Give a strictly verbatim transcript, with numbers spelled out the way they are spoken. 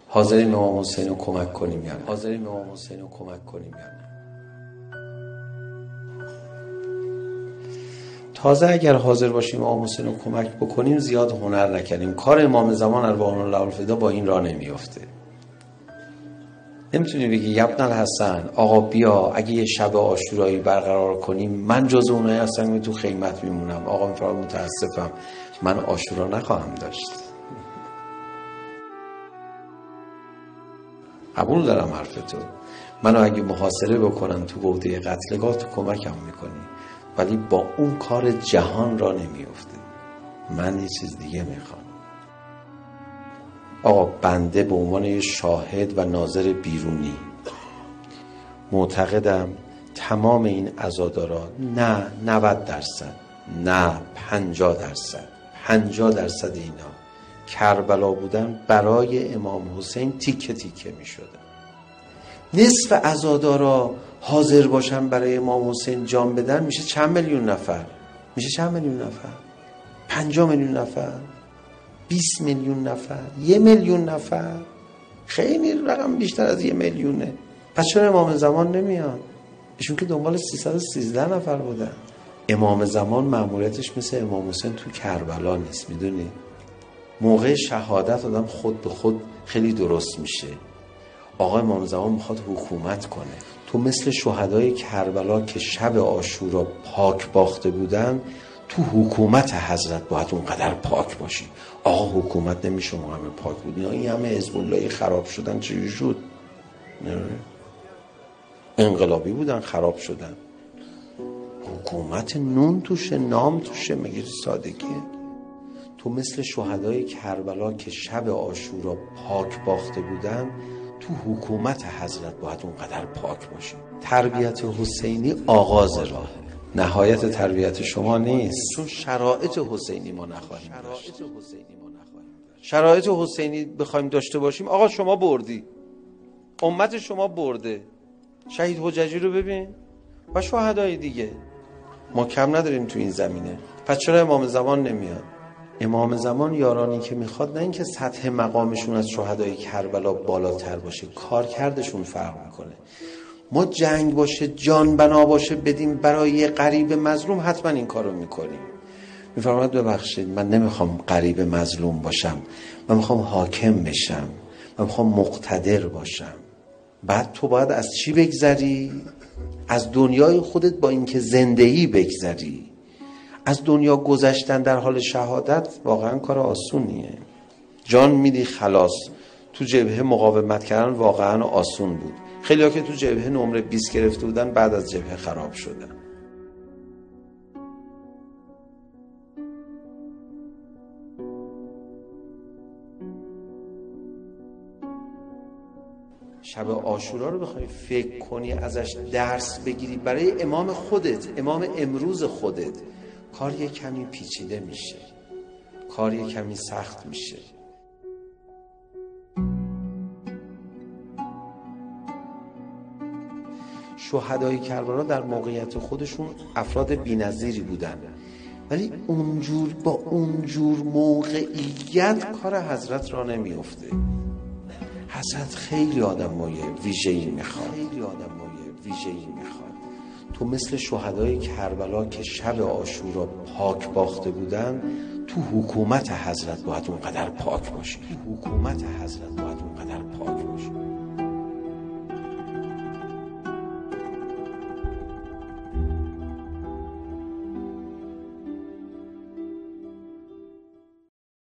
حاضریم امام حسین رو کمک کنیم یا نه؟ حاضریم امام حسین رو کمک کنیم یا نه؟ تازه اگر حاضر باشیم امام حسین رو کمک بکنیم زیاد هنر نکردیم. کار امام زمان ارواحنا الله الفدا با این راه نمیافته. نمیتونی بگی ابن الحسن آقا بیا اگه یه شب عاشورایی برقرار کنیم من جز اونایی هستم که تو خیمت میمونم. آقا میفرماد متاسفم من عاشورا نخواهم داشت. قبول دارم حرف تو، منو اگه محاصره بکنن تو بوده قتلگاه تو کمکم میکنی، ولی با اون کار جهان را نمیفته. من یه چیز دیگه میخوام. آقا بنده به عنوان یه شاهد و ناظر بیرونی معتقدم تمام این عزاداران، نه نود درصد، نه پنجاه درصد، پنجاه درصد اینا کربلا بودن برای امام حسین تیکه تیکه می شدن. نصف عزادارا حاضر باشن برای امام حسین جان بدن میشه چند میلیون نفر؟ میشه چند میلیون نفر؟ پنجاه میلیون نفر؟ بیست میلیون نفر؟ یه میلیون نفر؟ خیلی رقم بیشتر از یه میلیونه. پس چرا امام زمان نمیاد؟ ایشون که دنبال سیصد و سیزده نفر بودن. امام زمان مأموریتش مثل امام حسین تو کربلا نیست. میدونی موقع شهادت آدم خود به خود خیلی درست میشه. آقا امام زمان میخواد حکومت کنه. تو مثل شهدای کربلا که شب عاشورا پاک باخته بودن، تو حکومت حضرت باید اونقدر پاک باشی. آقا حکومت نمیشه ما همه پاک بودین. این همه حزب اللهی خراب شدن چجوری شد؟ انقلابی بودن خراب شدن. حکومت نون توشه، نام توشه، مگه سادگیه؟ تو مثل شهدای کربلا که شب عاشورا پاک باخته بودن، تو حکومت حضرت باید اونقدر پاک باشی. تربیت حسینی آغاز راهه، نهایت تربیت شما نیست. چون شرایط حسینی ما نخواهیم داشت. شرایط حسینی بخوایم داشته باشیم، آقا شما بردی، امت شما برده. شهید حججی رو ببین و شهدای دیگه. ما کم نداریم تو این زمینه. پس چرا امام زمان نمیاد؟ امام زمان یارانی که میخواد نه اینکه سطح مقامشون از شهدای کربلا بالاتر باشه، کارکردشون فرق میکنه. ما جنگ باشه، جان بنا باشه بدیم برای غریب مظلوم، حتما این کارو میکنیم. میفرماید ببخشید من نمیخوام غریب مظلوم باشم، من میخوام حاکم بشم، من میخوام مقتدر باشم. بعد تو باید از چی بگذری؟ از دنیای خودت با اینکه زندگی بگذری. از دنیا گذشتن در حال شهادت واقعا کار آسونیه. جان میدی خلاص. تو جبهه مقاومت کردن واقعا آسون بود. خیلی ها که تو جبهه نمره بیست گرفته بودن بعد از جبهه خراب شدن. شب عاشورا رو بخوای فکر کنی، ازش درس بگیری برای امام خودت، امام امروز خودت، کار یه کمی پیچیده میشه، کار یه کمی سخت میشه. شهدای کربلا در موقعیت خودشون افراد بی‌نظیری بودن، ولی اونجور با اونجور موقعیت کار حضرت را نمیفته. حضرت خیلی آدمای ویژه‌ای میخواد، خیلی آدمای ویژه‌ای میخواد. تو مثل شهدای کربلا که شب عاشورا پاک باخته بودن، تو حکومت حضرت باید اونقدر پاک باشی. تو حکومت حضرت باید اونقدر پاک باشی.